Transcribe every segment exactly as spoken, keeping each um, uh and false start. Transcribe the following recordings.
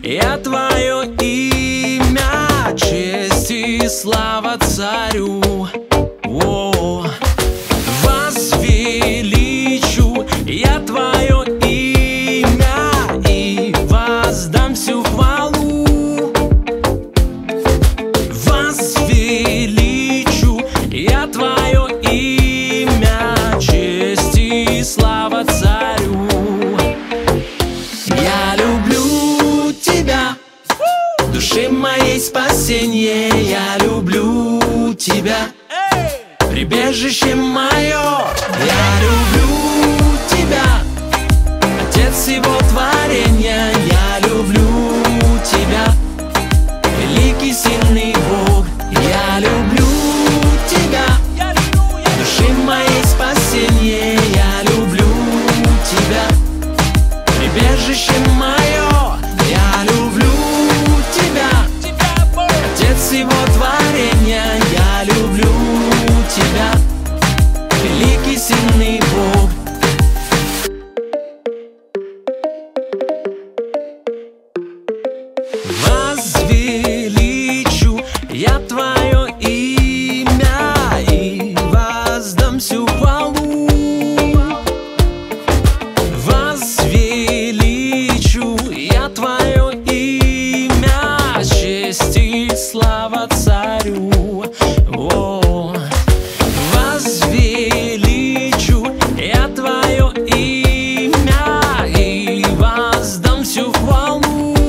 я твое имя, честь и слава царю. О, возвеличу я твое имя и воздам всю хвалу. Возвеличу я твое имя, честь и слава царю. Я люблю тебя, души моей спасенье, я люблю тебя, прибежище мое. Я люблю тебя, Отец всего творения, я люблю тебя, великий сильный Бог. Я люблю тебя, души моей спасенье, я люблю тебя, прибежище мое. Я люблю тебя, Отец всего творения, я люблю тебя, великий сильный Бог. Возвеличу я твое имя и воздам всю хвалу. Возвеличу я твое имя, честь и слава царю. О, возвеличу я твое имя и воздам всю хвалу.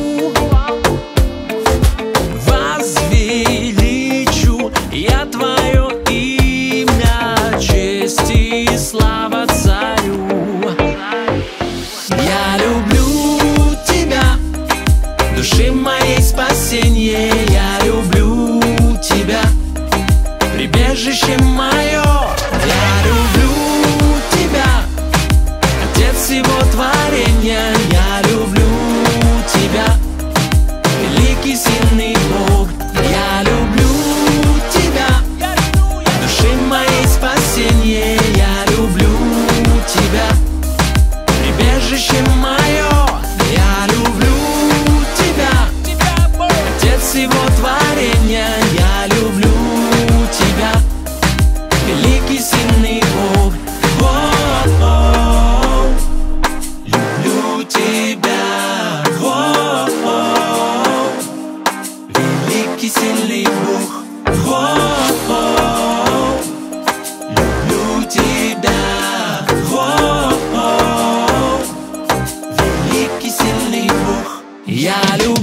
Возвеличу я твое имя, честь и слава царю. Я люблю тебя, души моей спасенье, я люблю тебя, прибежище мое. Я люблю тебя, Отец всего творения, я люблю тебя, великий сильный Бог. Я люблю тебя, души моей спасенье, я люблю тебя, прибежище мое. Я люблю тебя, Отец всего творения, я люблю тебя, великий сильный Бог. О-о-о, люблю тебя. О-о-о, великий сильный Бог. О-о-о, люблю тебя. О-о-о, великий сильный Бог. Я люблю